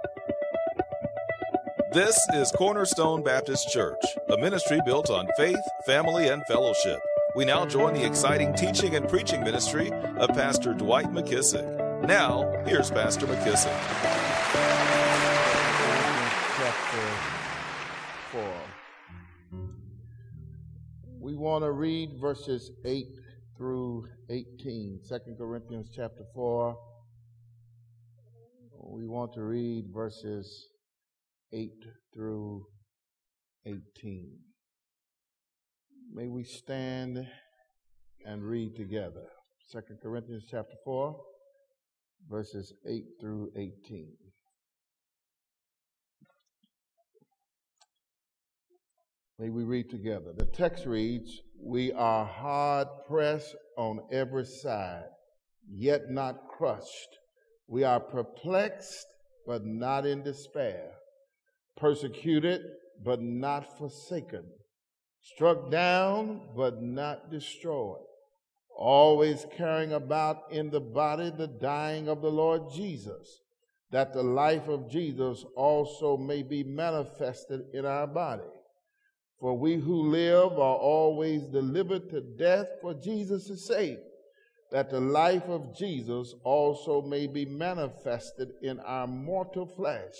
This is Cornerstone Baptist Church, a ministry built on faith, family, and fellowship. We now join the exciting teaching and preaching ministry of Pastor Dwight McKissick. Now, here's Pastor McKissick. Chapter 4. We want to read verses 8 through 18. 2 Corinthians chapter 4. We want to read verses 8 through 18. May we stand and read together. 2 Corinthians chapter 4, verses 8 through 18. May we read together. The text reads, "We are hard pressed on every side, yet not crushed. We are perplexed, but not in despair. Persecuted, but not forsaken. Struck down, but not destroyed. Always carrying about in the body the dying of the Lord Jesus, that the life of Jesus also may be manifested in our body. For we who live are always delivered to death for Jesus' sake, that the life of Jesus also may be manifested in our mortal flesh.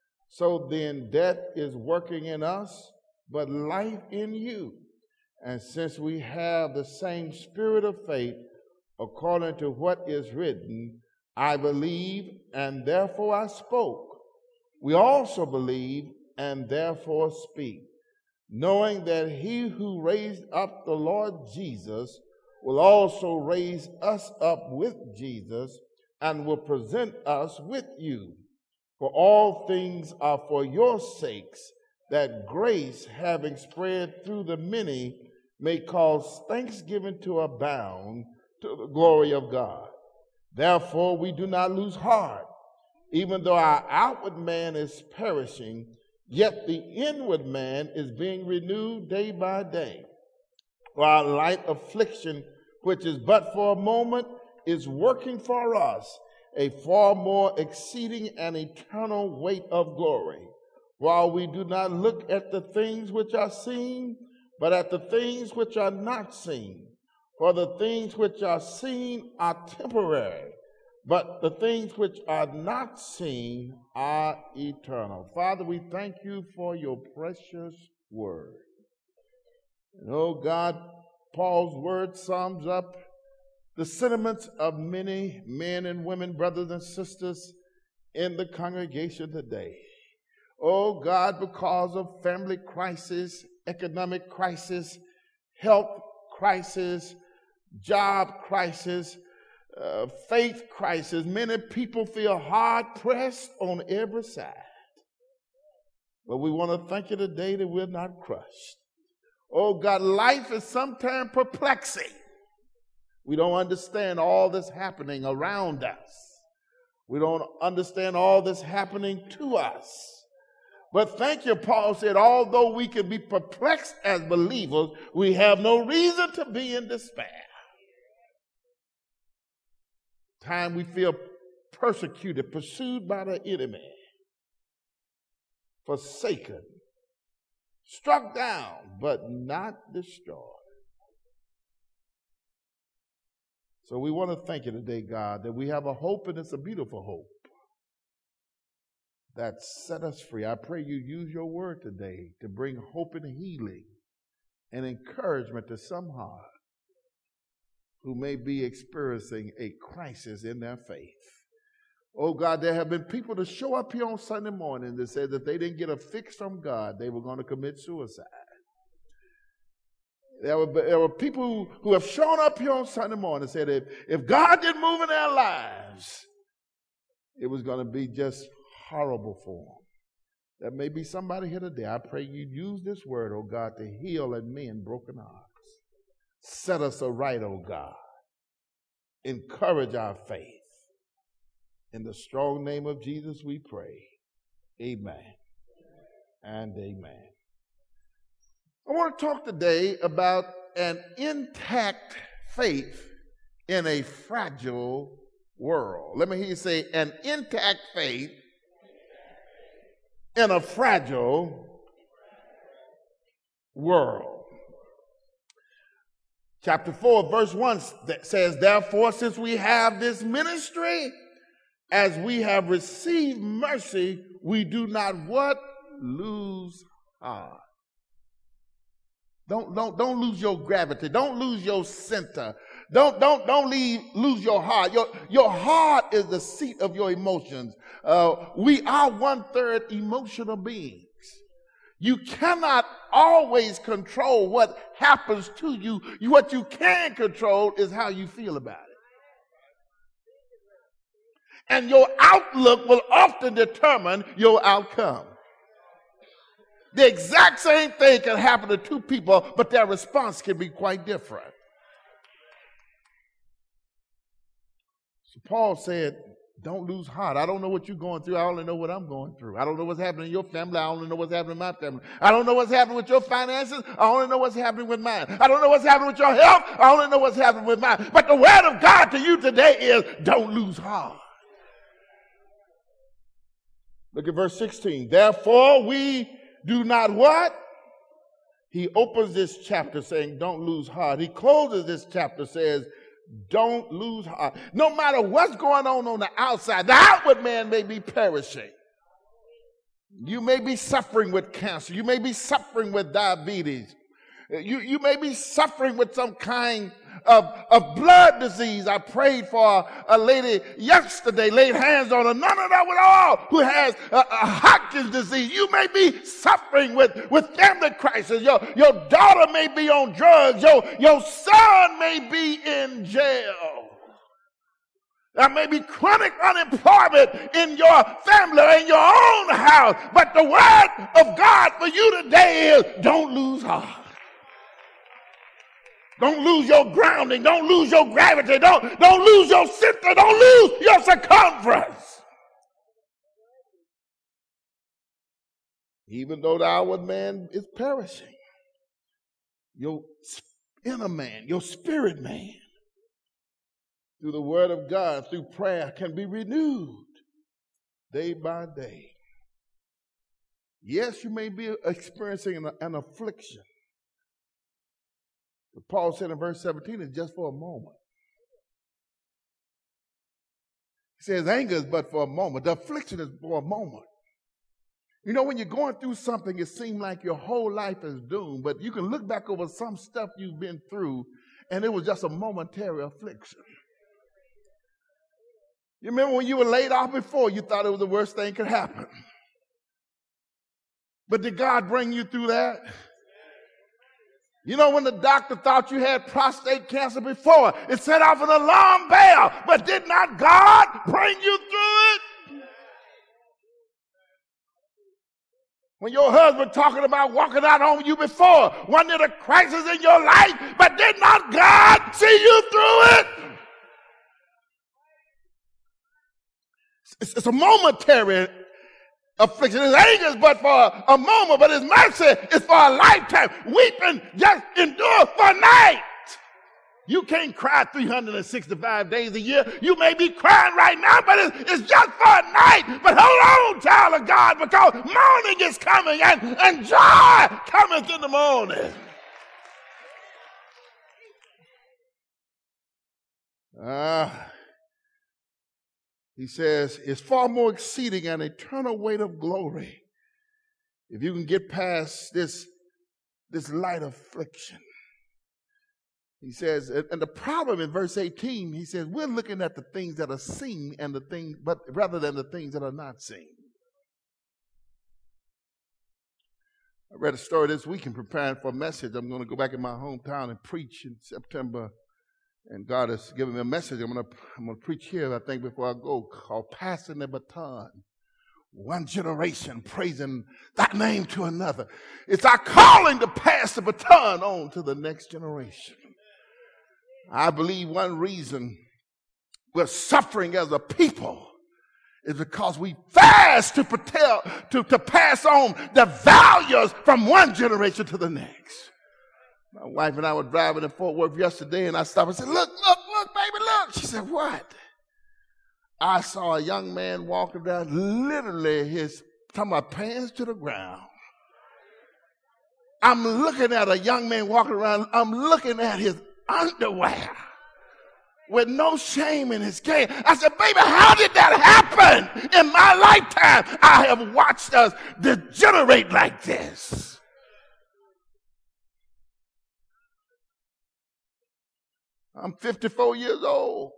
So then death is working in us, but life in you. And since we have the same spirit of faith, according to what is written, I believe, and therefore I spoke. We also believe, and therefore speak, knowing that he who raised up the Lord Jesus will also raise us up with Jesus and will present us with you. For all things are for your sakes, that grace, having spread through the many, may cause thanksgiving to abound to the glory of God. Therefore we do not lose heart, even though our outward man is perishing, yet the inward man is being renewed day by day. For our light affliction, which is but for a moment, is working for us a far more exceeding and eternal weight of glory, while we do not look at the things which are seen, but at the things which are not seen. For the things which are seen are temporary, but the things which are not seen are eternal. Father, we thank you for your precious word. And oh God, Paul's word sums up the sentiments of many men and women, brothers and sisters in the congregation today. Oh God, because of family crisis, economic crisis, health crisis, job crisis, faith crisis, many people feel hard pressed on every side. But we want to thank you today that we're not crushed. Oh God, life is sometimes perplexing. We don't understand all that's happening around us. We don't understand all that's happening to us. But thank you, Paul said, although we can be perplexed as believers, we have no reason to be in despair. Time we feel persecuted, pursued by the enemy, forsaken, struck down, but not destroyed. So we want to thank you today, God, that we have a hope, and it's a beautiful hope that set us free. I pray you use your word today to bring hope and healing and encouragement to some heart who may be experiencing a crisis in their faith. Oh God, there have been people to show up here on Sunday morning that said that they didn't get a fix from God, they were going to commit suicide. There were people who have shown up here on Sunday morning and said if God didn't move in their lives, it was going to be just horrible for them. There may be somebody here today. I pray you use this word, oh God, to heal and mend broken hearts. Set us aright, oh God. Encourage our faith. In the strong name of Jesus we pray. Amen and amen. I want to talk today about an intact faith in a fragile world. Let me hear you say, an intact faith in a fragile world. Chapter 4, verse 1 says, therefore, since we have this ministry, as we have received mercy, we do not what? Lose heart. Don't lose your gravity. Don't lose your center. Don't lose your heart. Your heart is the seat of your emotions. We are 1/3 emotional beings. You cannot always control what happens to you. What you can control is how you feel about it. And your outlook will often determine your outcome. The exact same thing can happen to two people, but their response can be quite different. So Paul said, don't lose heart. I don't know what you're going through. I only know what I'm going through. I don't know what's happening in your family. I only know what's happening in my family. I don't know what's happening with your finances. I only know what's happening with mine. I don't know what's happening with your health. I only know what's happening with mine. But the word of God to you today is, don't lose heart. Look at verse 16. Therefore, we do not what? He opens this chapter saying, don't lose heart. He closes this chapter, says, don't lose heart. No matter what's going on the outside, the outward man may be perishing. You may be suffering with cancer. You may be suffering with diabetes. You may be suffering with some kind of blood disease. I prayed for a lady yesterday, laid hands on her, none of that at all, who has a Hodgkin's disease. You may be suffering with family crisis. Your daughter may be on drugs. Your son may be in jail. There may be chronic unemployment in your family or in your own house. But the word of God for you today is, don't lose heart. Don't lose your grounding. Don't lose your gravity. Don't lose your center. Don't lose your circumference. Even though the outward man is perishing, your inner man, your spirit man, through the word of God, through prayer, can be renewed day by day. Yes, you may be experiencing an affliction. But Paul said in verse 17, it's just for a moment. He says anger is but for a moment. The affliction is for a moment. You know, when you're going through something, it seems like your whole life is doomed, but you can look back over some stuff you've been through, and it was just a momentary affliction. You remember when you were laid off before, you thought it was the worst thing could happen. But did God bring you through that? You know, when the doctor thought you had prostate cancer before, it set off an alarm bell, but did not God bring you through it? When your husband talking about walking out on you before, wasn't it a crisis in your life, but did not God see you through it? It's a momentary affliction. His anger is but for a moment, but his mercy is for a lifetime. Weeping just endure for a night. You can't cry 365 days a year. You may be crying right now, but it's just for a night. But hold on, child of God, because morning is coming and joy cometh in the morning. He says, it's far more exceeding an eternal weight of glory if you can get past this light affliction. He says, and the problem in verse 18, he says, we're looking at the things that are seen and the things, but rather than the things that are not seen. I read a story this week in preparing for a message. I'm going to go back in my hometown and preach in September. And God has given me a message I'm going to preach here, I think, before I go, called Passing the Baton. One generation praising that name to another. It's our calling to pass the baton on to the next generation. I believe one reason we're suffering as a people is because we fast to pass on the values from one generation to the next. My wife and I were driving in Fort Worth yesterday, and I stopped and said, look, baby, look. She said, what? I saw a young man walking down, literally his talking about pants to the ground. I'm looking at a young man walking around. I'm looking at his underwear with no shame in his game. I said, baby, how did that happen in my lifetime? I have watched us degenerate like this. I'm 54 years old.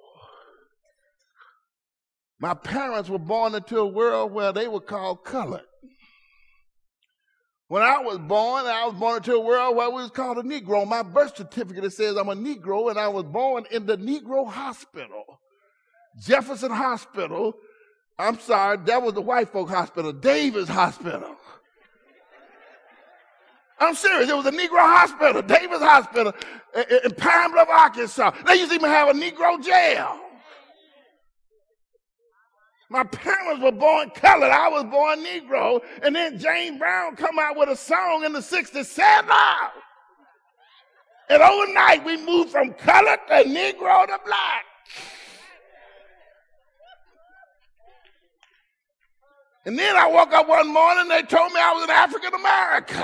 My parents were born into a world where they were called colored. When I was born into a world where we was called a Negro. My birth certificate says I'm a Negro, and I was born in the Negro hospital. Jefferson Hospital. I'm sorry, that was the white folk hospital. Davis Hospital. I'm serious. It was a Negro hospital, Davis Hospital in Pine Bluff, Arkansas. They used to even have a Negro jail. My parents were born colored. I was born Negro. And then James Brown come out with a song in the 60s, Sad Love. And overnight we moved from colored to Negro to black. And then I woke up one morning, they told me I was an African American.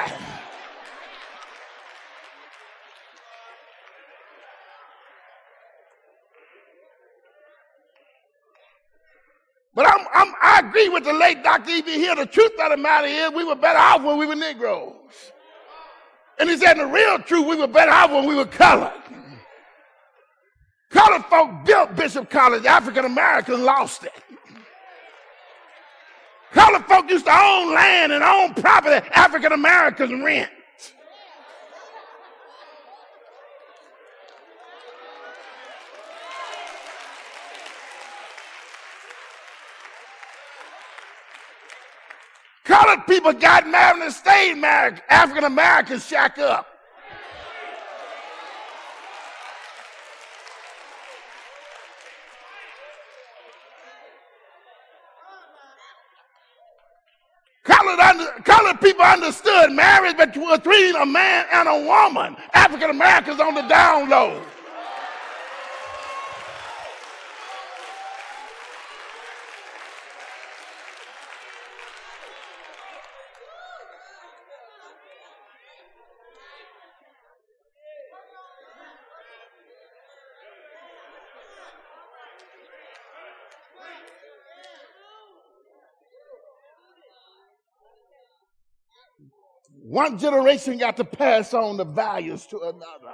But I agree with the late Dr. E.B. Hill. The truth of the matter is we were better off when we were Negroes. And he said the real truth, we were better off when we were colored. Colored folk built Bishop College. African Americans lost it. Colored folk used to own land and own property. African Americans rent. Colored people got married and stayed married. African Americans shack up. Colored people understood marriage between a man and a woman. African Americans on the down low. One generation got to pass on the values to another.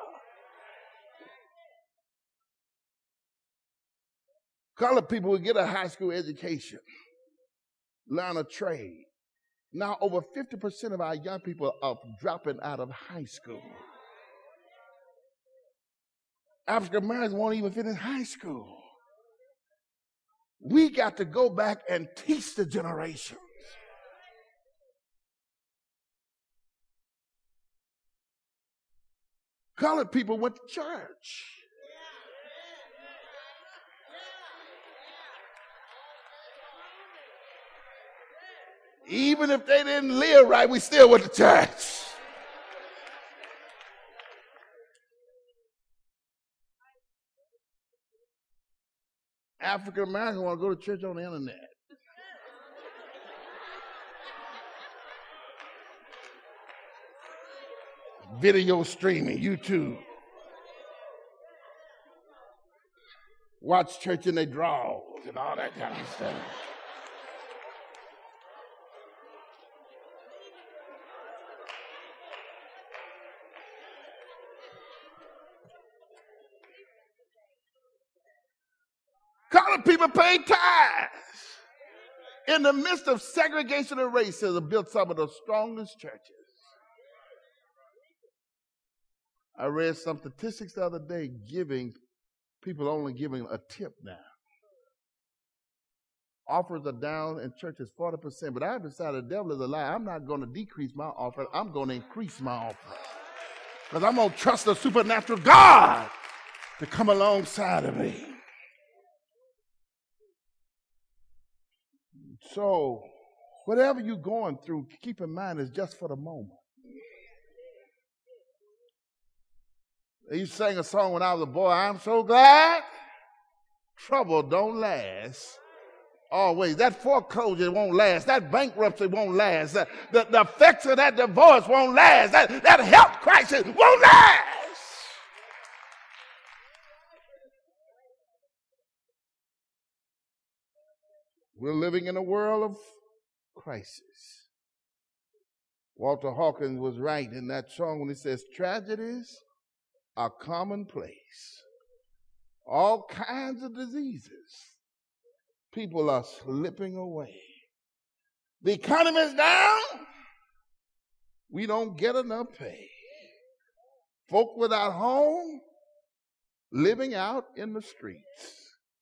Colored people would get a high school education, learn a trade. Now over 50% of our young people are dropping out of high school. African Americans won't even finish high school. We got to go back and teach the generations. Colored people went to church. Even if they didn't live right, we still went to church. African Americans want to go to church on the internet. Video streaming, YouTube. Watch church in their drawers and all that kind of stuff. Colored people pay tithes. In the midst of segregation and racism, built some of the strongest churches. I read some statistics the other day people only giving a tip now. Offers are down in churches 40%, but I've decided the devil is a lie. I'm not going to decrease my offering. I'm going to increase my offering. Because I'm going to trust the supernatural God to come alongside of me. So, whatever you're going through, keep in mind it's just for the moment. He sang a song when I was a boy, I'm so glad trouble don't last Always. That foreclosure won't last. That bankruptcy won't last. The effects of that divorce won't last. That health crisis won't last. We're living in a world of crisis. Walter Hawkins was right in that song when he says, tragedies are commonplace. All kinds of diseases. People are slipping away. The economy is down. We don't get enough pay. Folk without home, living out in the streets.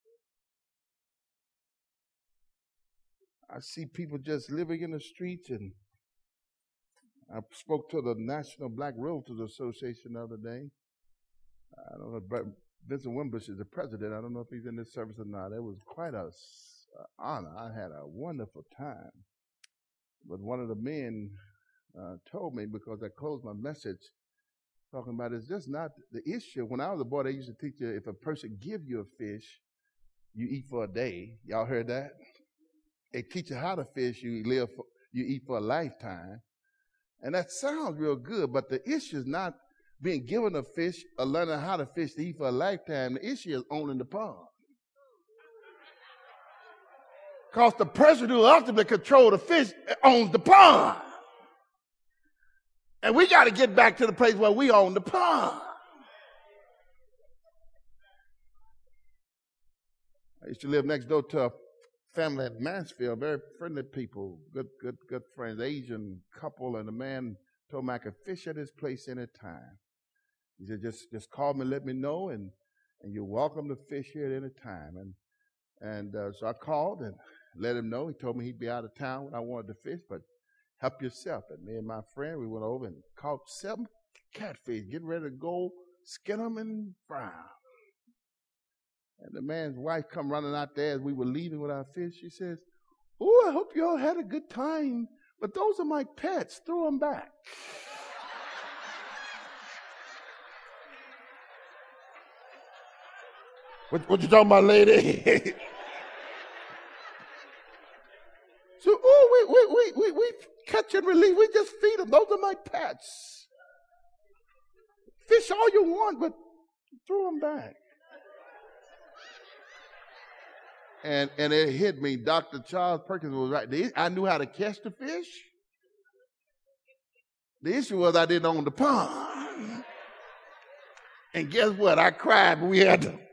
I see people just living in the streets, and I spoke to the National Black Realtors Association the other day. I don't know, but Vincent Wimbush is the president. I don't know if he's in this service or not. It was quite an honor. I had a wonderful time. But one of the men told me, because I closed my message talking about it's just not the issue. When I was a boy, they used to teach you if a person give you a fish, you eat for a day. Y'all heard that? They teach you how to fish, you eat for a lifetime. And that sounds real good, but the issue is not being given a fish or learning how to fish to eat for a lifetime. The issue is owning the pond. Because the person who ultimately controls the fish owns the pond. And we got to get back to the place where we own the pond. I used to live next door to a family at Mansfield, very friendly people, good friends, Asian couple, and the man told me I could fish at his place anytime. He said, just call me, let me know, and you're welcome to fish here at any time. And so I called and let him know. He told me he'd be out of town when I wanted to fish, but help yourself. And me and my friend, we went over and caught 7 catfish, getting ready to go skin them and fry them. And the man's wife come running out there as we were leaving with our fish. She says, "Oh, I hope you all had a good time, but those are my pets. Throw them back." What you talking about, lady? So, we catch and release. We just feed them. Those are my pets. Fish all you want, but throw them back. And it hit me. Dr. Charles Perkins was right. I knew how to catch the fish. The issue was I didn't own the pond. And guess what? I cried, but we had to.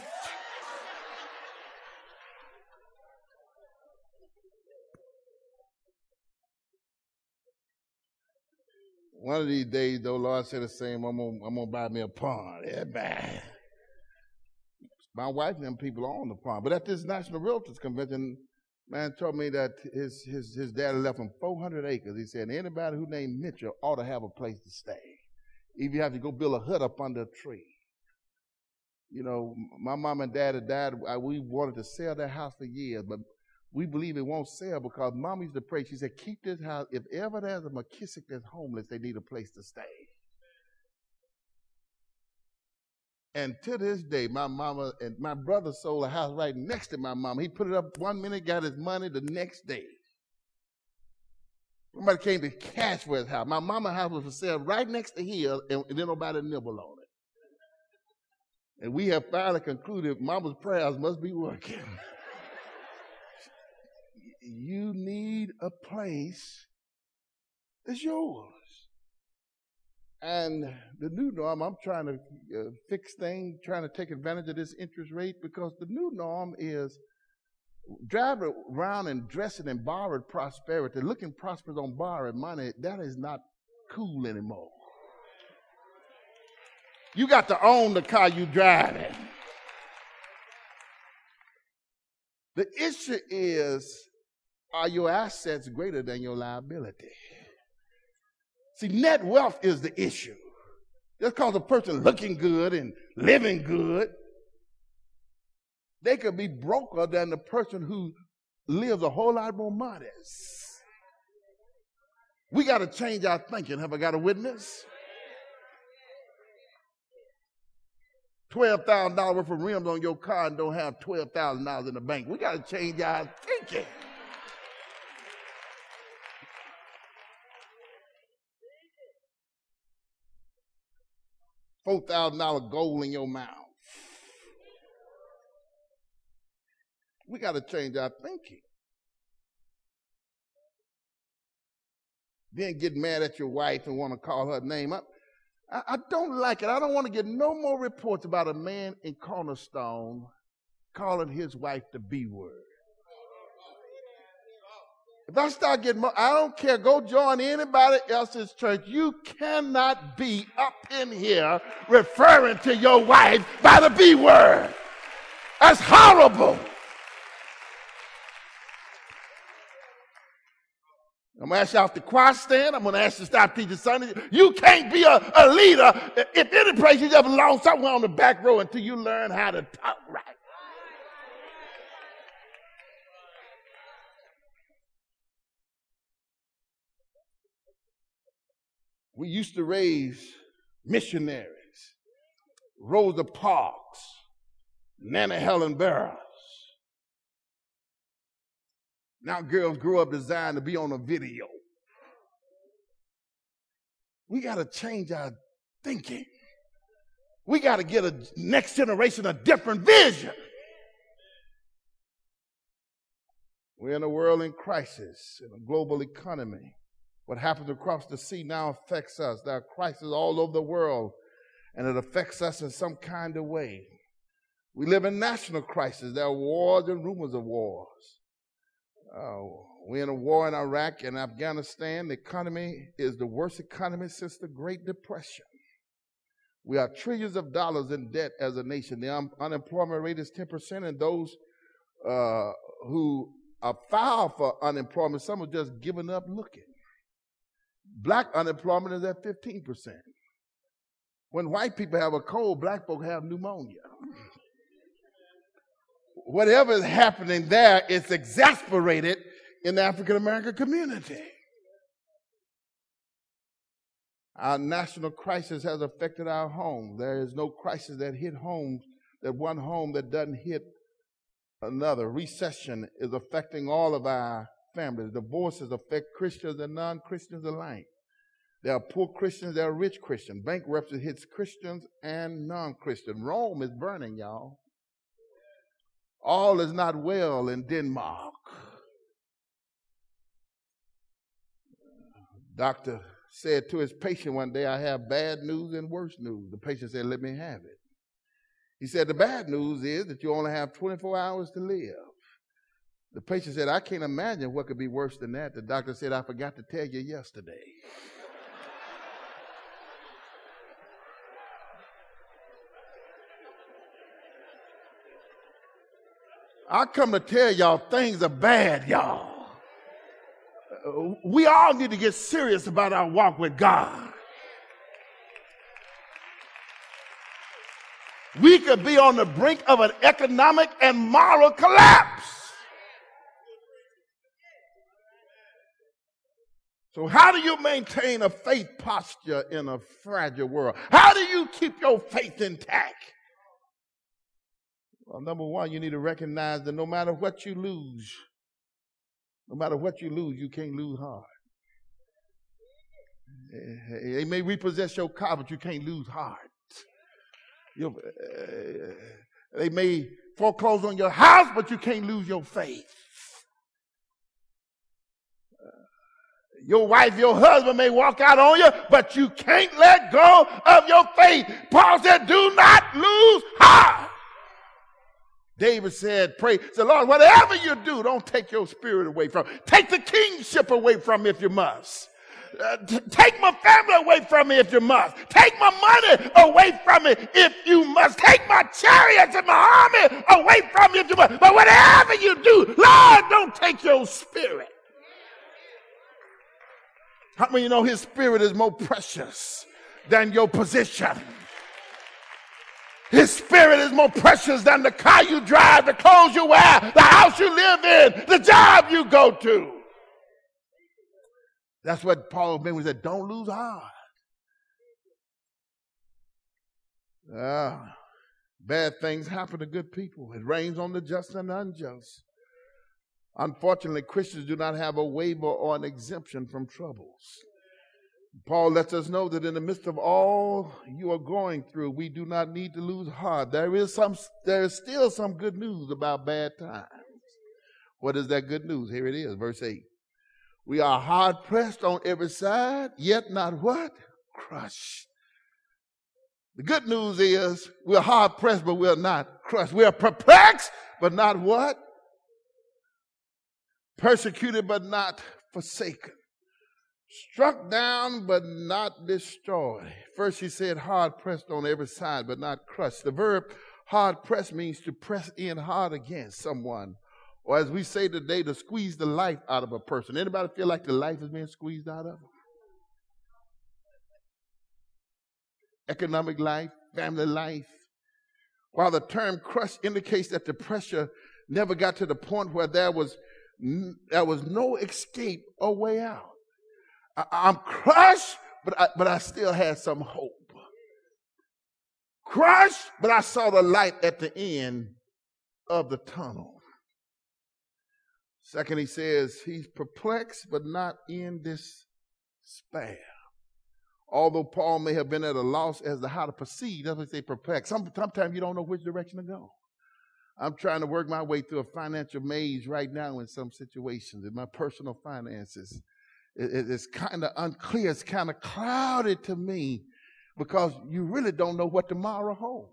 One of these days, though, Lord said the same, I'm gonna buy me a pond. Yeah, man. My wife and them people own the pond. But at this National Realtors Convention, man told me that his dad left him 400 acres. He said, anybody who named Mitchell ought to have a place to stay. If you have to go build a hut up under a tree. You know, my mom and dad had died. We wanted to sell that house for years, but we believe it won't sell because Mom used to pray. She said, keep this house. If ever there's a McKissick that's homeless, they need a place to stay. And to this day, my mama and my brother sold a house right next to my mama. He put it up one minute, got his money the next day. Somebody came to cash for his house. My mama's house was for sale right next to his, and then nobody nibble on it. And we have finally concluded Mama's prayers must be working. You need a place that's yours. And the new norm, I'm trying to fix things, trying to take advantage of this interest rate because the new norm is driving around and dressing in borrowed prosperity, looking prosperous on borrowed money. That is not cool anymore. You got to own the car you driving. The issue is, are your assets greater than your liability? See, net wealth is the issue. Just because a person looking good and living good, they could be broker than the person who lives a whole lot more modest. We got to change our thinking. Have I got a witness? $12,000 worth of rims on your car and don't have $12,000 in the bank. We got to change our thinking. $4,000 gold in your mouth. We got to change our thinking. Then get mad at your wife and want to call her name up. I don't like it. I don't want to get no more reports about a man in Cornerstone calling his wife the B word. If I start getting more, I don't care. Go join anybody else's church. You cannot be up in here referring to your wife by the B word. That's horrible. I'm going to ask you off the choir stand. I'm going to ask you to stop teaching Sunday. You can't be a leader if any place you ever belong somewhere on the back row until you learn how to talk right. We used to raise missionaries, Rosa Parks, Nana Helen Barrows. Now girls grow up designed to be on a video. We got to change our thinking. We got to get a next generation a different vision. We're in a world in crisis, in a global economy. What happens across the sea now affects us. There are crises all over the world, and it affects us in some kind of way. We live in national crisis. There are wars and rumors of wars. We're in a war in Iraq and Afghanistan. The economy is the worst economy since the Great Depression. We are trillions of dollars in debt as a nation. The unemployment rate is 10%, and those who are filed for unemployment, some are just giving up looking. Black unemployment is at 15%. When white people have a cold, black folk have pneumonia. Whatever is happening there is exasperated in the African American community. Our national crisis has affected our homes. There is no crisis that hit homes, that one home that doesn't hit another. Recession is affecting all of our families. Divorces affect Christians and non-Christians alike. There are poor Christians, there are rich Christians. Bankruptcy hits Christians and non-Christians. Rome is burning, y'all. All is not well in Denmark. Doctor said to his patient one day, I have bad news and worse news. The patient said, let me have it. He said, the bad news is that you only have 24 hours to live. The patient said, I can't imagine what could be worse than that. The doctor said, I forgot to tell you yesterday. I come to tell y'all things are bad, y'all. We all need to get serious about our walk with God. We could be on the brink of an economic and moral collapse. So how do you maintain a faith posture in a fragile world? How do you keep your faith intact? Well, number one, you need to recognize that no matter what you lose, you can't lose heart. They may repossess your car, but you can't lose heart. They may foreclose on your house, but you can't lose your faith. Your wife, your husband may walk out on you, but you can't let go of your faith. Paul said, do not lose heart. David said, pray, say, Lord, whatever you do, don't take your spirit away from me. Take the kingship away from me if you must. Take my family away from me if you must. Take my money away from me if you must. Take my chariots and my army away from me if you must. But whatever you do, Lord, don't take your spirit. How many of you know his spirit is more precious than your position? His spirit is more precious than the car you drive, the clothes you wear, the house you live in, the job you go to. That's what Paul meant when he said, don't lose heart. Bad things happen to good people. It rains on the just and the unjust. Unfortunately, Christians do not have a waiver or an exemption from troubles. Paul lets us know that in the midst of all you are going through, we do not need to lose heart. There is still some good news about bad times. What is that good news? Here it is, verse 8. We are hard pressed on every side, yet not what? Crushed. The good news is we're hard pressed, but we're not crushed. We are perplexed, but not what? Persecuted, but not forsaken. Struck down, but not destroyed. First he said hard pressed on every side, but not crushed. The verb hard pressed means to press in hard against someone. Or as we say today, to squeeze the life out of a person. Anybody feel like the life is being squeezed out of them? Economic life, family life. While the term crushed indicates that the pressure never got to the point where there was no escape or way out. I'm crushed, but I still had some hope. Crushed, but I saw the light at the end of the tunnel. Second, he says he's perplexed, but not in despair. Although Paul may have been at a loss as to how to proceed, that's what they say perplexed. Sometimes you don't know which direction to go. I'm trying to work my way through a financial maze right now in some situations. In my personal finances, it's kind of unclear. It's kind of clouded to me because you really don't know what tomorrow holds.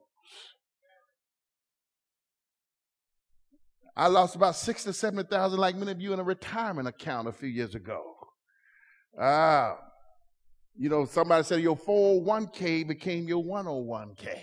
I lost about $60,000 to $70,000, like many of you, in a retirement account a few years ago. Somebody said your 401k became your 101k.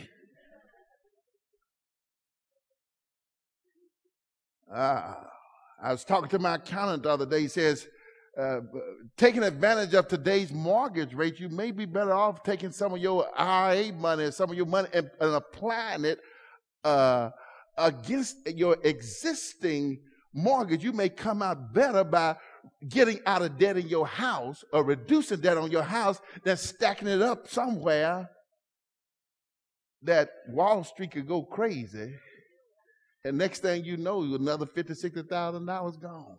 I was talking to my accountant the other day. He says, taking advantage of today's mortgage rate, you may be better off taking some of your IRA money, some of your money, and applying it against your existing mortgage. You may come out better by getting out of debt in your house or reducing debt on your house than stacking it up somewhere that Wall Street could go crazy. And next thing you know, another $50,000, $60,000 gone.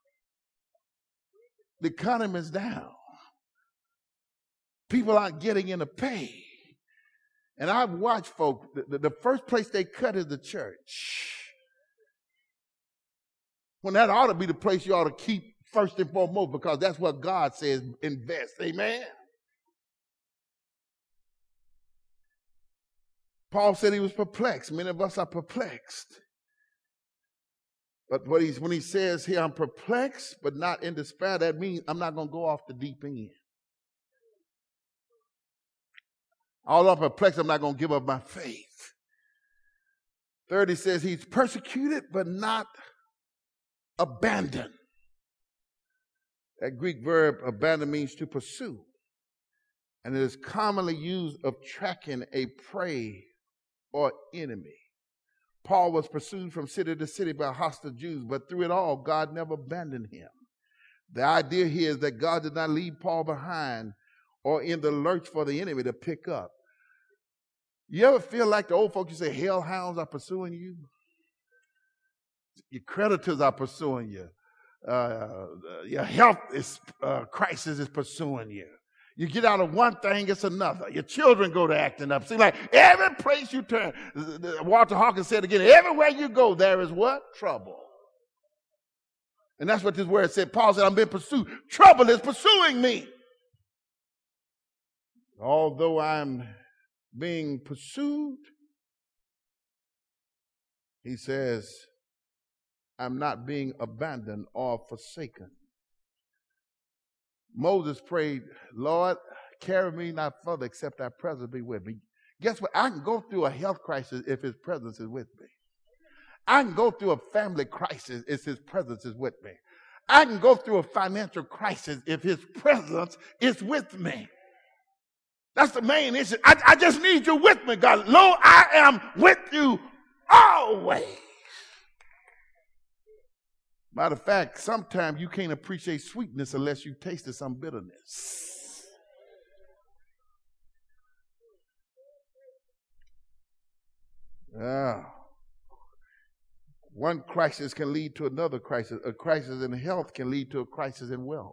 The economy is down. People aren't getting into pay. And I've watched folk, the first place they cut is the church. When that ought to be the place you ought to keep first and foremost, because that's what God says, invest. Amen? Paul said he was perplexed. Many of us are perplexed. But when he says here, I'm perplexed, but not in despair, that means I'm not going to go off the deep end. Although I'm perplexed, I'm not going to give up my faith. Third, he says he's persecuted, but not abandoned. That Greek verb abandon means to pursue. And it is commonly used of tracking a prey or enemy. Paul was pursued from city to city by hostile Jews, but through it all, God never abandoned him. The idea here is that God did not leave Paul behind or in the lurch for the enemy to pick up. You ever feel like the old folks, you say, hellhounds are pursuing you? Your creditors are pursuing you. Your health crisis is pursuing you. You get out of one thing, it's another. Your children go to acting up. See, like every place you turn, Walter Hawkins said again, everywhere you go, there is what? Trouble. And that's what this word said. Paul said, I'm being pursued. Trouble is pursuing me. Although I'm being pursued, he says, I'm not being abandoned or forsaken. Moses prayed, Lord, carry me not further except thy presence be with me. Guess what? I can go through a health crisis if his presence is with me. I can go through a family crisis if his presence is with me. I can go through a financial crisis if his presence is with me. That's the main issue. I just need you with me, God. Lo, I am with you always. Matter of fact, sometimes you can't appreciate sweetness unless you tasted some bitterness. Ah. One crisis can lead to another crisis. A crisis in health can lead to a crisis in wealth.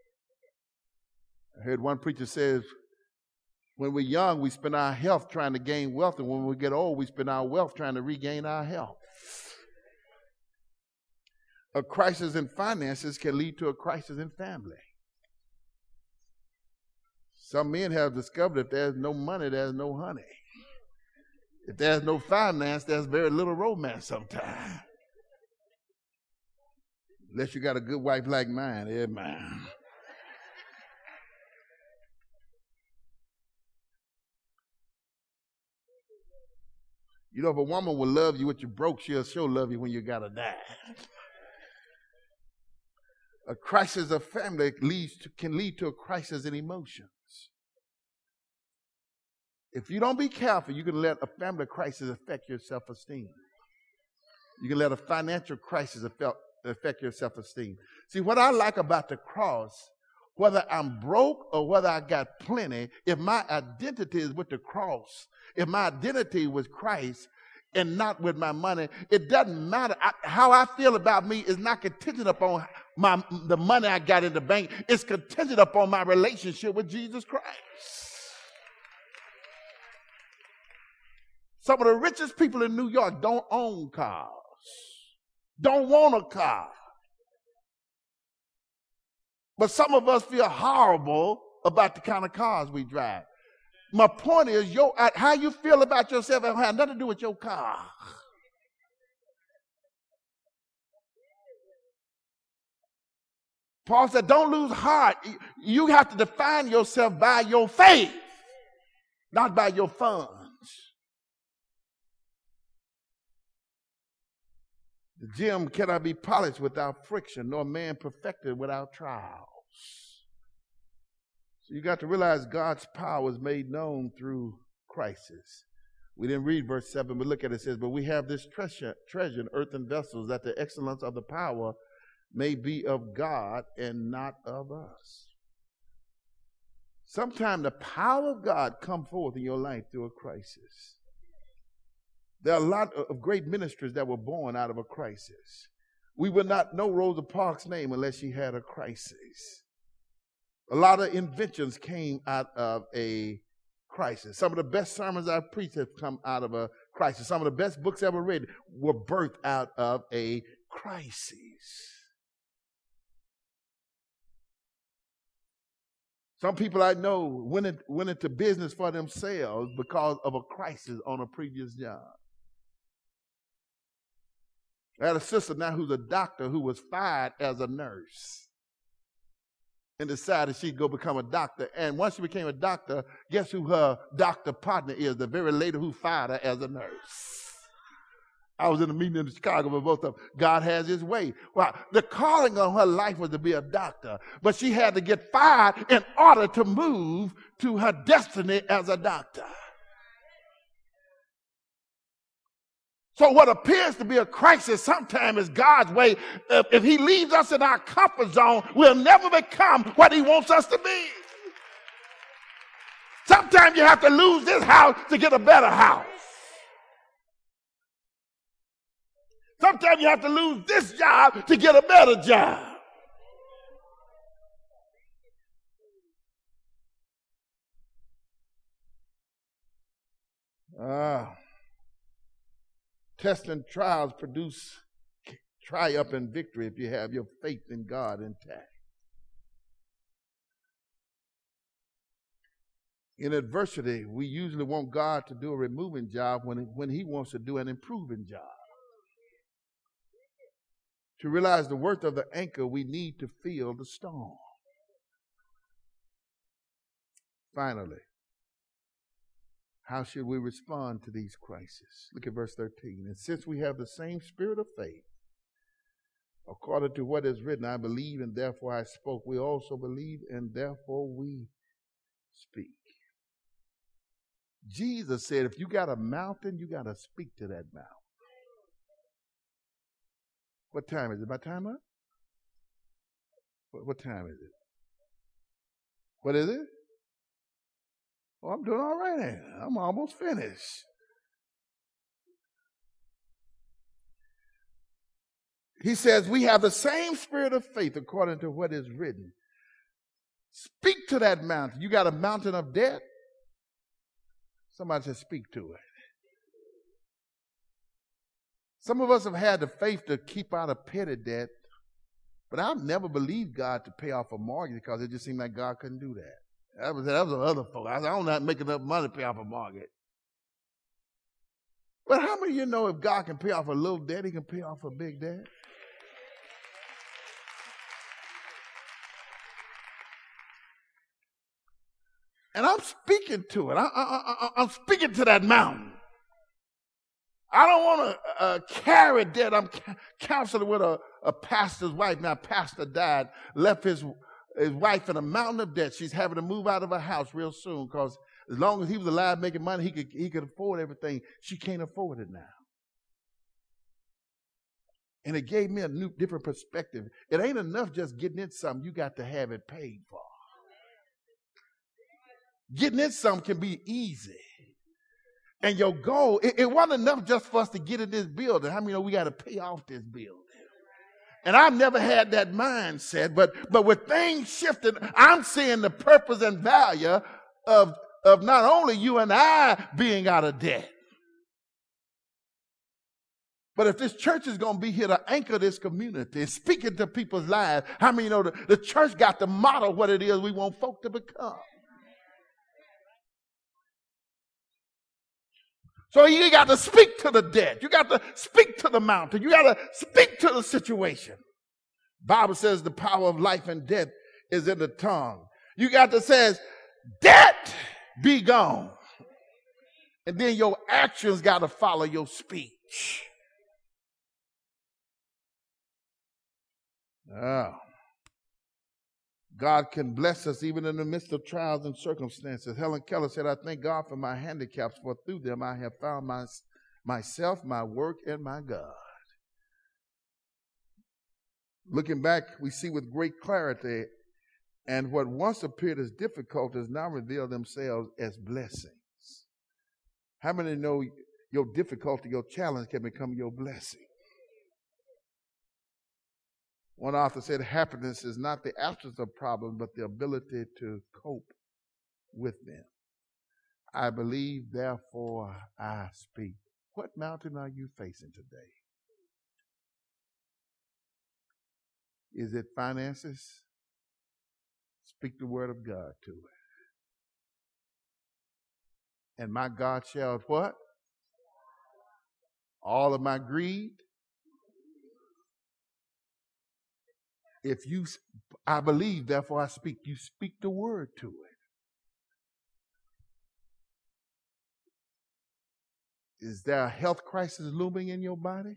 I heard one preacher says, when we're young, we spend our health trying to gain wealth, and when we get old, we spend our wealth trying to regain our health. A crisis in finances can lead to a crisis in family. Some men have discovered if there's no money, there's no honey. If there's no finance, there's very little romance sometimes. Unless you got a good wife like mine, amen. You know, if a woman will love you when you're broke, she'll sure love you when you gotta die. A crisis of family can lead to a crisis in emotions. If you don't be careful, you can let a family crisis affect your self-esteem. You can let a financial crisis affect your self-esteem. See, what I like about the cross, whether I'm broke or whether I got plenty, if my identity is with the cross, if my identity was Christ and not with my money, it doesn't matter. How I feel about me is not contingent upon the money I got in the bank. It's contingent upon my relationship with Jesus Christ. Some of the richest people in New York don't own cars, don't want a car. But some of us feel horrible about the kind of cars we drive. My point is, how you feel about yourself has nothing to do with your car. Paul said, don't lose heart. You have to define yourself by your faith, not by your funds. The gem cannot be polished without friction, nor man perfected without trials. So you got to realize God's power is made known through crisis. We didn't read verse 7, but look at it. It says, but we have this treasure in earthen vessels, that the excellence of the power may be of God and not of us. Sometimes the power of God come forth in your life through a crisis. There are a lot of great ministers that were born out of a crisis. We would not know Rosa Parks' name unless she had a crisis. A lot of inventions came out of a crisis. Some of the best sermons I've preached have come out of a crisis. Some of the best books ever read were birthed out of a crisis. Some people I know went into business for themselves because of a crisis on a previous job. I had a sister now who's a doctor who was fired as a nurse and decided she'd go become a doctor. And once she became a doctor, guess who her doctor partner is? The very lady who fired her as a nurse. I was in a meeting in Chicago with both of them. God has his way. Well, the calling on her life was to be a doctor, but she had to get fired in order to move to her destiny as a doctor. So what appears to be a crisis sometimes is God's way. If he leaves us in our comfort zone, we'll never become what he wants us to be. Sometimes you have to lose this house to get a better house. Sometimes you have to lose this job to get a better job. Tests and trials produce triumph and victory if you have your faith in God intact. In adversity, we usually want God to do a removing job when he wants to do an improving job. To realize the worth of the anchor, we need to feel the storm. Finally, how should we respond to these crises? Look at verse 13. And since we have the same spirit of faith, according to what is written, I believe and therefore I spoke, we also believe and therefore we speak. Jesus said, if you got a mountain, you got to speak to that mountain. What time is it? My time up? What time is it? What is it? Oh, I'm doing all right now. I'm almost finished. He says we have the same spirit of faith according to what is written. Speak to that mountain. You got a mountain of debt? Somebody says speak to it. Some of us have had the faith to keep out of petty debt, but I've never believed God to pay off a mortgage because it just seemed like God couldn't do that. That was other folks. I don't not make enough money to pay off a mortgage. But how many of you know if God can pay off a little debt, he can pay off a big debt? And I'm speaking to it. I'm speaking to that mountain. I don't want to carry debt. I'm counseling with a pastor's wife. Now, pastor died, left his wife in a mountain of debt. She's having to move out of her house real soon because as long as he was alive making money, he could afford everything. She can't afford it now. And it gave me a new, different perspective. It ain't enough just getting in something. You got to have it paid for. Getting in something can be easy. And your goal, it wasn't enough just for us to get in this building. How many know we got to pay off this building? And I've never had that mindset, but with things shifting, I'm seeing the purpose and value of not only you and I being out of debt, but if this church is going to be here to anchor this community, speaking to people's lives, how many know the church got to model what it is we want folk to become? So you got to speak to the dead. You got to speak to the mountain. You got to speak to the situation. Bible says the power of life and death is in the tongue. You got to say, debt be gone. And then your actions got to follow your speech. Oh. God can bless us even in the midst of trials and circumstances. Helen Keller said, I thank God for my handicaps, for through them I have found myself, my work, and my God. Looking back, we see with great clarity, and what once appeared as difficulties now reveal themselves as blessings. How many know your difficulty, your challenge can become your blessing? One author said, happiness is not the absence of problems, but the ability to cope with them. I believe, therefore I speak. What mountain are you facing today? Is it finances? Speak the word of God to it. And my God shall what? All of my greed. I believe, therefore I speak. You speak the word to it. Is there a health crisis looming in your body?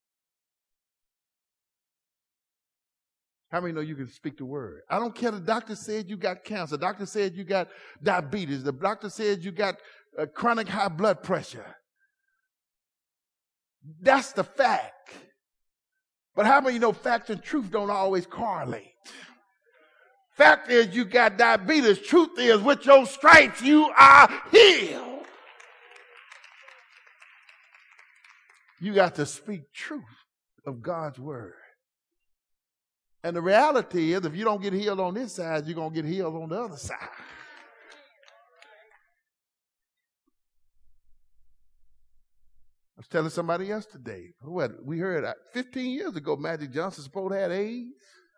How many know you can speak the word? I don't care. The doctor said you got cancer. The doctor said you got diabetes. The doctor said you got chronic high blood pressure. That's the fact. But how many know facts and truth don't always correlate? Fact is you got diabetes. Truth is with your stripes you are healed. You got to speak truth of God's word. And the reality is if you don't get healed on this side, you're going to get healed on the other side. I was telling somebody yesterday, we heard 15 years ago Magic Johnson supposed to have AIDS.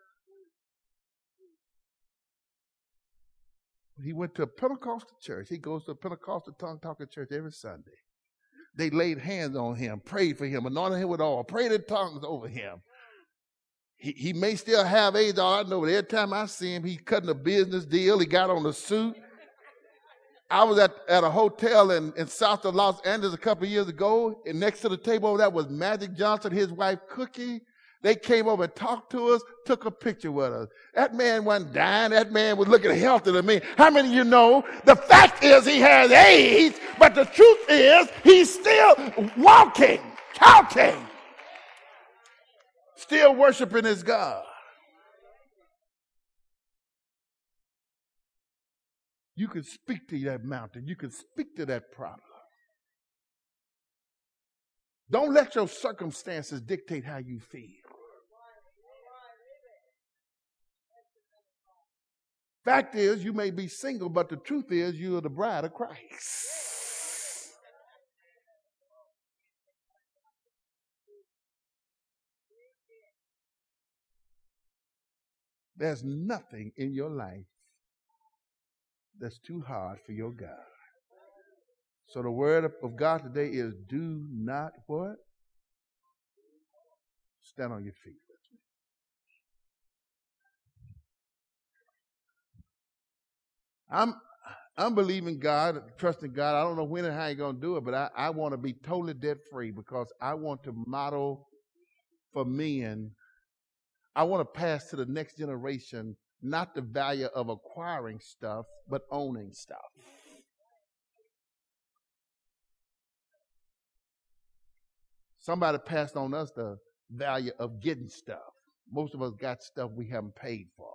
He went to a Pentecostal church. He goes to a Pentecostal tongue-talking church every Sunday. They laid hands on him, prayed for him, anointed him with oil, prayed in tongues over him. He may still have AIDS, all I know, but every time I see him, he's cutting a business deal. He got on a suit. I was at a hotel in south of Los Angeles a couple of years ago, and next to the table over there was Magic Johnson, his wife Cookie. They came over and talked to us, took a picture with us. That man wasn't dying. That man was looking healthy to me. How many of you know the fact is he has AIDS, but the truth is he's still walking, talking, still worshiping his God. You can speak to that mountain. You can speak to that problem. Don't let your circumstances dictate how you feel. Fact is, you may be single, but the truth is you are the bride of Christ. There's nothing in your life that's too hard for your God. So the word of God today is do not what? Stand on your feet. I'm believing God, trusting God. I don't know when and how He's going to do it, but I want to be totally debt free because I want to model for men. I want to pass to the next generation not the value of acquiring stuff, but owning stuff. Somebody passed on us the value of getting stuff. Most of us got stuff we haven't paid for.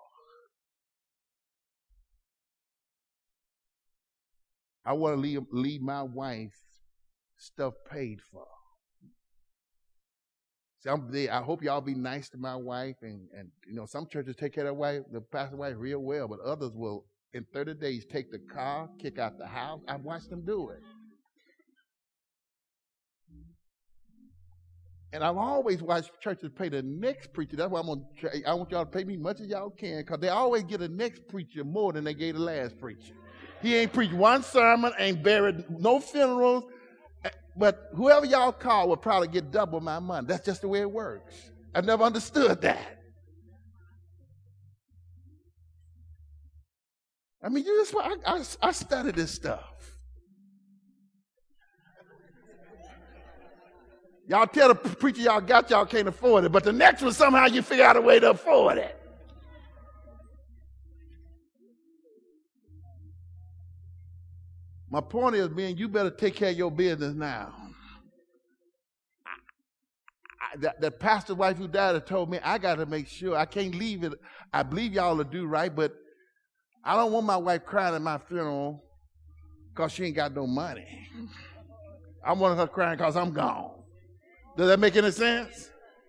I want to leave my wife stuff paid for. See, I hope y'all be nice to my wife, and you know, some churches take care of the pastor's wife real well, but others will, in 30 days, take the car, kick out the house. I've watched them do it. And I've always watched churches pay the next preacher. That's why I want y'all to pay me as much as y'all can, because they always get the next preacher more than they gave the last preacher. He ain't preached one sermon, ain't buried no funerals, but whoever y'all call will probably get double my money. That's just the way it works. I never understood that. I mean, I study this stuff. Y'all tell the preacher y'all can't afford it, but the next one somehow you figure out a way to afford it. My point is, man, you better take care of your business now. The pastor's wife who died had told me, I got to make sure. I can't leave it. I believe y'all will do right, but I don't want my wife crying at my funeral because she ain't got no money. I want her crying because I'm gone. Does that make any sense?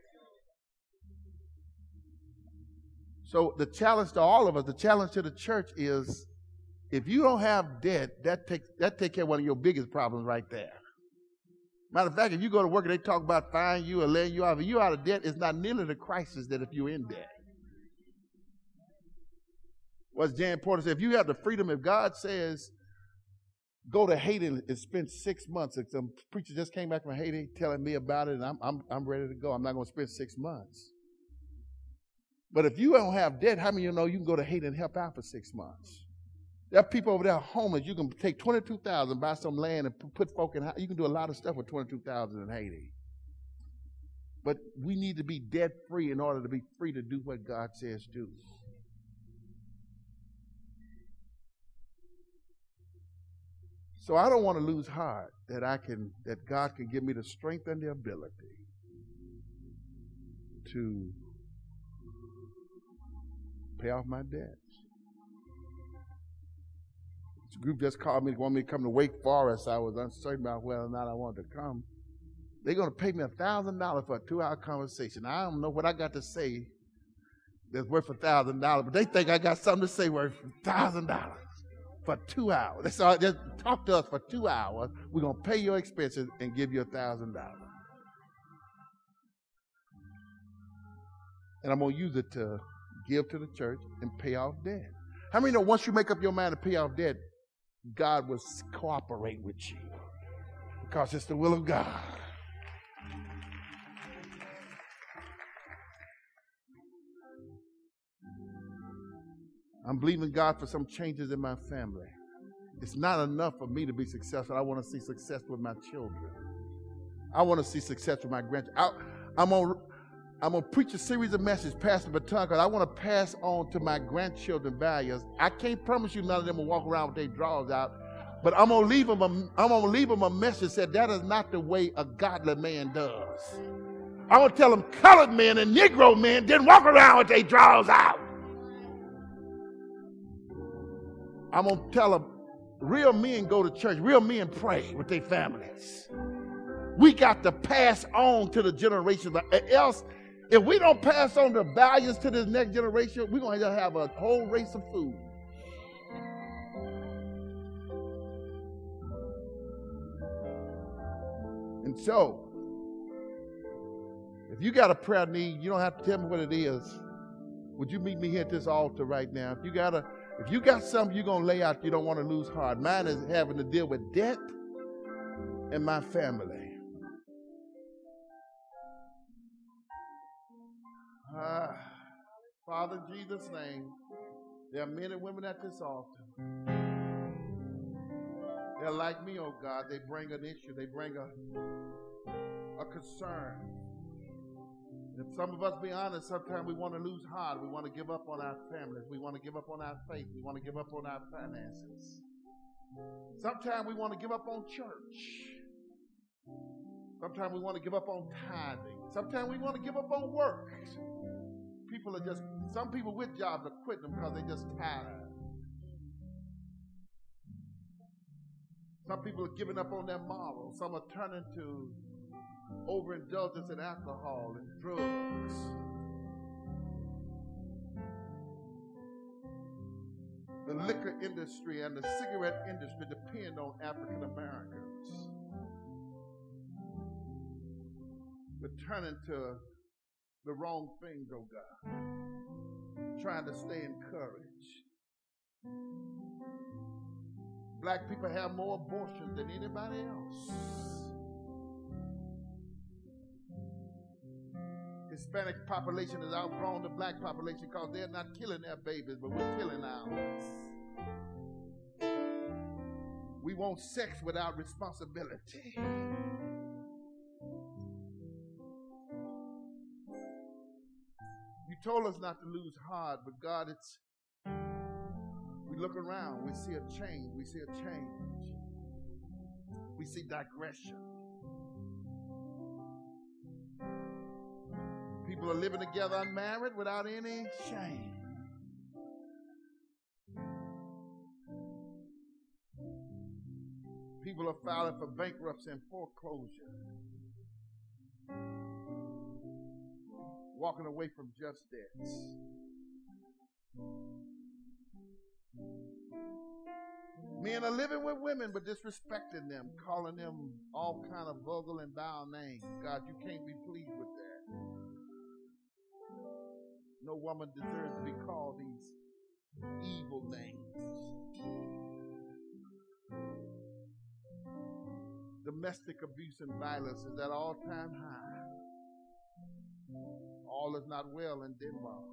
So the challenge to all of us, the challenge to the church is, if you don't have debt, that take care of one of your biggest problems right there. Matter of fact, if you go to work and they talk about firing you or letting you off, if you're out of debt, it's not nearly the crisis that if you're in debt. What's Jan Porter said, if you have the freedom, if God says, go to Haiti and spend 6 months, and some preacher just came back from Haiti telling me about it, and I'm ready to go. I'm not going to spend 6 months. But if you don't have debt, how many of you know you can go to Haiti and help out for 6 months? There are people over there homeless. You can take $22,000, buy some land, and put folk in. You can do a lot of stuff with $22,000 in Haiti. But we need to be debt free in order to be free to do what God says do. So I don't want to lose heart that God can give me the strength and the ability to pay off my debts. This group just called me, wanted me to come to Wake Forest. I was uncertain about whether or not I wanted to come. They're going to pay me $1,000 for a 2-hour conversation. I don't know what I got to say that's worth $1,000, but they think I got something to say worth $1,000 for 2 hours. That's all. Just talk to us for 2 hours. We're going to pay your expenses and give you $1,000. And I'm going to use it to give to the church and pay off debt. How many know once you make up your mind to pay off debt, God will cooperate with you? Because it's the will of God. I'm believing God for some changes in my family. It's not enough for me to be successful. I want to see success with my children. I want to see success with my grandchildren. I'm going to preach a series of messages, pass the baton, because I want to pass on to my grandchildren values. I can't promise you none of them will walk around with their drawers out, but I'm going to leave them a message that that is not the way a godly man does. I'm going to tell them colored men and Negro men didn't walk around with their drawers out. I'm going to tell them real men go to church, real men pray with their families. We got to pass on to the generation, else if we don't pass on the values to this next generation, we're going to have a whole race of fools. And so, if you got a prayer need, you don't have to tell me what it is. Would you meet me here at this altar right now? If you got something you're gonna lay out, you don't want to lose heart. Mine is having to deal with debt in my family. Father, in Jesus' name, there are men and women at this altar. They're like me, oh God. They bring an issue. They bring a concern. And if some of us be honest, sometimes we want to lose heart. We want to give up on our families. We want to give up on our faith. We want to give up on our finances. Sometimes we want to give up on church. Sometimes we want to give up on tithing. Sometimes we want to give up on work. Some people with jobs are quitting them because they're just tired. Some people are giving up on their morals. Some are turning to overindulgence in alcohol and drugs. The liquor industry and the cigarette industry depend on African Americans. We're turning to the wrong things, oh God. Trying to stay encouraged. Black people have more abortions than anybody else. Hispanic population has outgrown the black population because they're not killing their babies, but we're killing ours. We want sex without responsibility. You told us not to lose heart, but God, we look around, we see a change, we see digression. People are living together unmarried without any shame. People are filing for bankruptcy and foreclosure. Walking away from just debts. Men are living with women but disrespecting them, calling them all kind of vulgar and vile names. God, you can't be pleased with that. No woman deserves to be called these evil names. Domestic abuse and violence is at all-time high. All is not well in Denmark.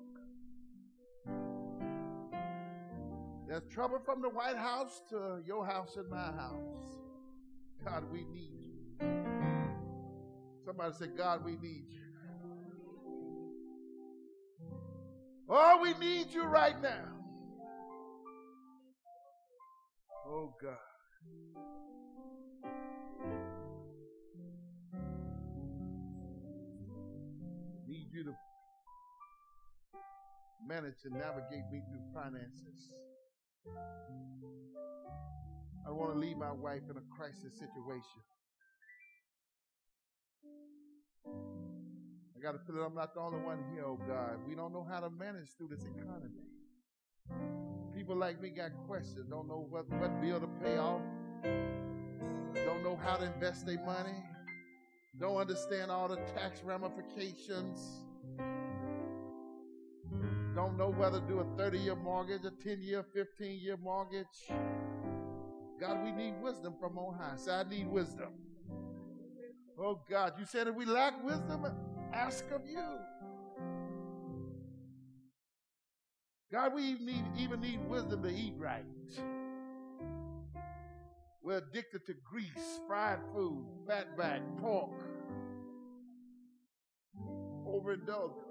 There's trouble from the White House to your house and my house. God, we need you. Somebody say, God, we need you. Oh, we need you right now. Oh, God. Need you to manage and navigate me through finances. I don't want to leave my wife in a crisis situation. I got to feel that I'm not the only one here, oh God. We don't know how to manage through this economy. People like me got questions, don't know what bill to pay off, don't know how to invest their money, don't understand all the tax ramifications, don't know whether to do a 30-year mortgage, a 10-year, 15-year mortgage. God, we need wisdom from on high. So I need wisdom. Oh God, you said if we lack wisdom, ask of you. God, we even need wisdom to eat right. We're addicted to grease, fried food, fatback, pork, overindulgence.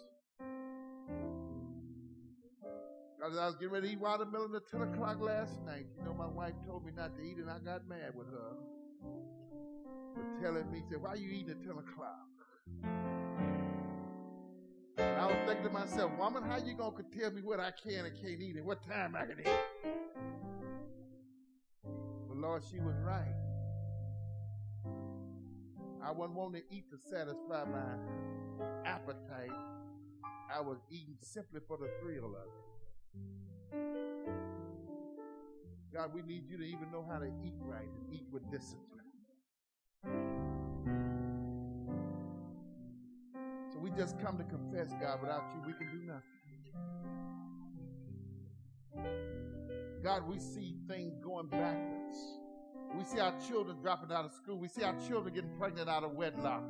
As I was getting ready to eat watermelon at 10 o'clock last night, you know, my wife told me not to eat it, and I got mad with her. For telling me, said, why are you eating at 10 o'clock? And I was thinking to myself, woman, how you going to tell me what I can and can't eat and what time I can eat? But Lord, she was right. I wasn't wanting to eat to satisfy my appetite. I was eating simply for the thrill of it. God, we need you to even know how to eat right and eat with discipline. just come to confess, God, without you, we can do nothing. God, we see things going backwards. We see our children dropping out of school. We see our children getting pregnant out of wedlock.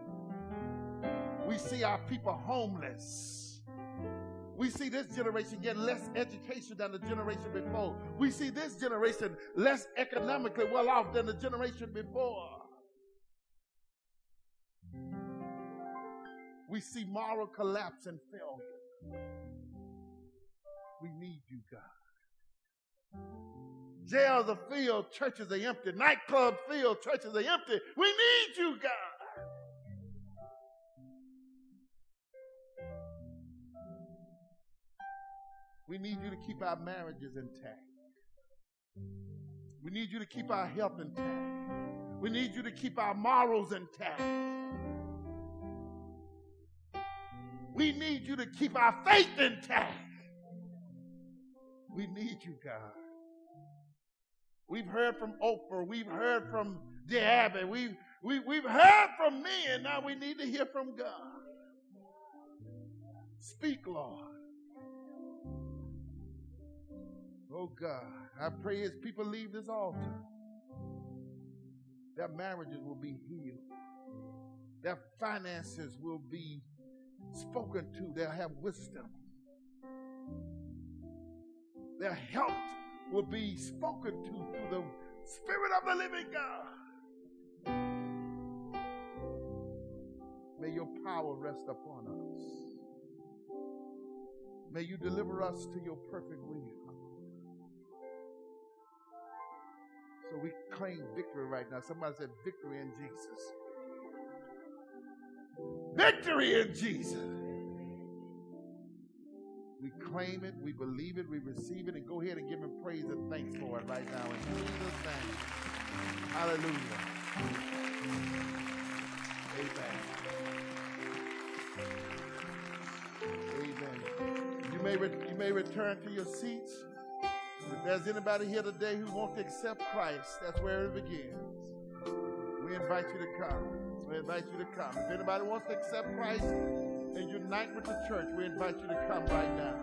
We see our people homeless. We see this generation getting less education than the generation before. We see this generation less economically well off than the generation before. We see moral collapse and failure. We need you, God. Jails are filled, churches are empty. Nightclubs filled, churches are empty. We need you, God. We need you to keep our marriages intact. We need you to keep our health intact. We need you to keep our morals intact. We need you to keep our faith intact. We need you, God. We've heard from Oprah. We've heard from Dear Abby. We've heard from men. Now we need to hear from God. Speak, Lord. Oh, God, I pray as people leave this altar, their marriages will be healed. Their finances will be spoken to. They'll have wisdom. Their health will be spoken to through the Spirit of the living God. May your power rest upon us. May you deliver us to your perfect will. So we claim victory right now. Somebody said victory in Jesus. Victory in Jesus. We claim it, we believe it, we receive it, and go ahead and give him praise and thanks for it right now in Jesus' name. Hallelujah. Amen. Amen. You may return to your seats. If there's anybody here today who wants to accept Christ, that's where it begins. We invite you to come. We invite you to come. If anybody wants to accept Christ and unite with the church, we invite you to come right now.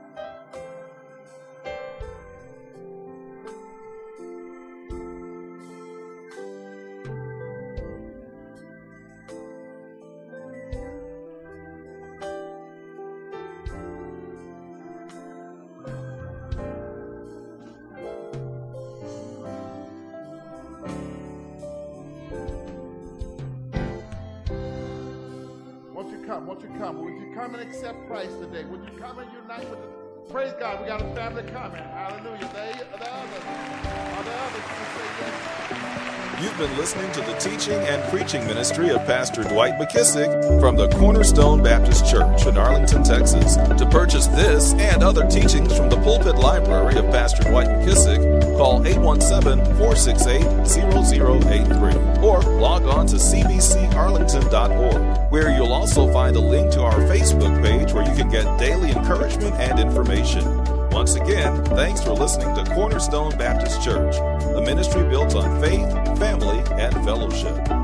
Won't you come? Would you come and accept Christ today? Would you come and unite with us? Praise God, we got a family coming. Hallelujah. The others who say yes. You've been listening to the teaching and preaching ministry of Pastor Dwight McKissick from the Cornerstone Baptist Church in Arlington, Texas. To purchase this and other teachings from the pulpit library of Pastor Dwight McKissick, call 817-468-0083 or log on to cbcarlington.org, where you'll also find a link to our Facebook page where you can get daily encouragement and information. Once again, thanks for listening to Cornerstone Baptist Church, a ministry built on faith, family, and fellowship.